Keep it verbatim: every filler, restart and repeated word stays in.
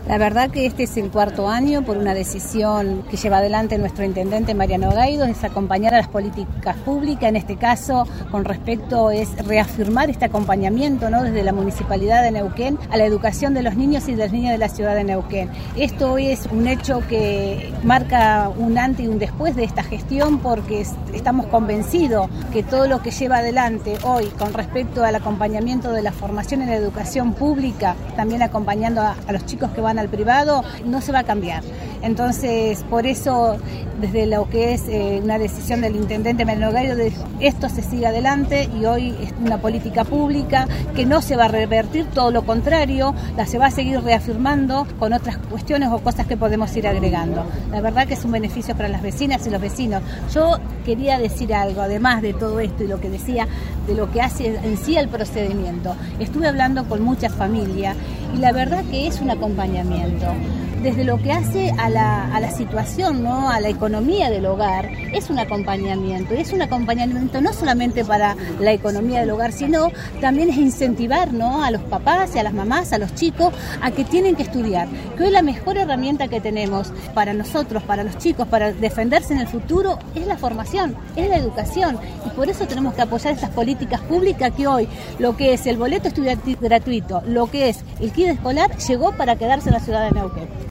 La verdad que este es el cuarto año por una decisión que lleva adelante nuestro intendente Mariano Gaido, es acompañar a las políticas públicas, en este caso con respecto es reafirmar este acompañamiento, ¿no?, desde la Municipalidad de Neuquén a la educación de los niños y de las niñas de la ciudad de Neuquén. Esto es un hecho que marca un antes y un después de esta gestión porque estamos convencidos que todo lo que lleva adelante hoy con respecto al acompañamiento de la formación en la educación pública, también acompañando a, a los chicos que van al privado, no se va a cambiar. Entonces, por eso, desde lo que es eh, una decisión del intendente Mariano Gaido, de esto se sigue adelante y hoy es una política pública que no se va a revertir, todo lo contrario, la se va a seguir reafirmando con otras cuestiones o cosas que podemos ir agregando. La verdad que es un beneficio para las vecinas y los vecinos. Yo quería decir algo, además de todo esto y lo que decía, de lo que hace en sí el procedimiento. Estuve hablando con muchas familias y la verdad que es un acompañamiento. Desde lo que hace a la, a la situación, ¿no?, a la economía del hogar, es un acompañamiento. Y es un acompañamiento no solamente para la economía del hogar, sino también es incentivar, ¿no?, a los papás y a las mamás, a los chicos, a que tienen que estudiar. Que hoy la mejor herramienta que tenemos para nosotros, para los chicos, para defenderse en el futuro, es la formación, es la educación. Y por eso tenemos que apoyar estas políticas públicas que hoy, lo que es el boleto estudiantil gratuito, lo que es el kit escolar, llegó para quedarse en la ciudad de Neuquén.